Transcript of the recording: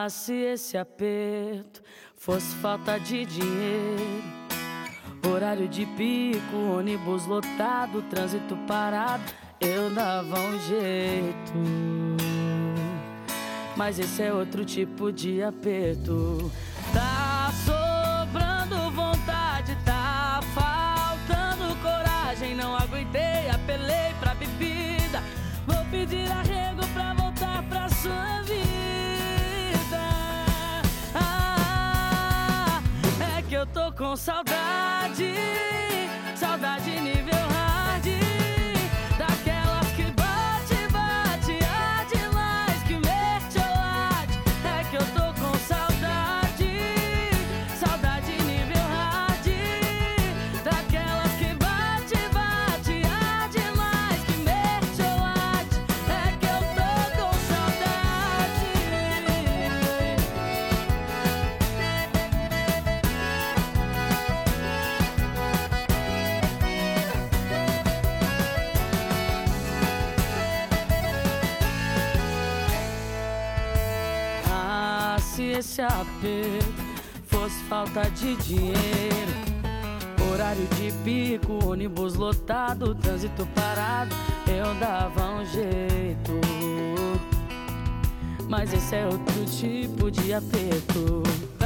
Se esse aperto fosse falta de dinheiro, horário de pico, ônibus lotado, trânsito parado, eu dava um jeito. Mas esse é outro tipo de aperto. Tá sobrando vontade, tá faltando coragem. Não aguentei, apelei pra bebida. Vou pedir arrego pra voltar pra sua vida. É que eu tô com saudade, saudade nível hard, daquelas que bate, bate, há demais, que mete ou late. É que eu tô com saudade, saudade nível hard, daquelas que bate, bate, há demais, que mete ou late. É que eu tô com saudade. Se esse aperto fosse falta de dinheiro, horário de pico, ônibus lotado, trânsito parado, eu dava um jeito. Mas esse é outro tipo de aperto.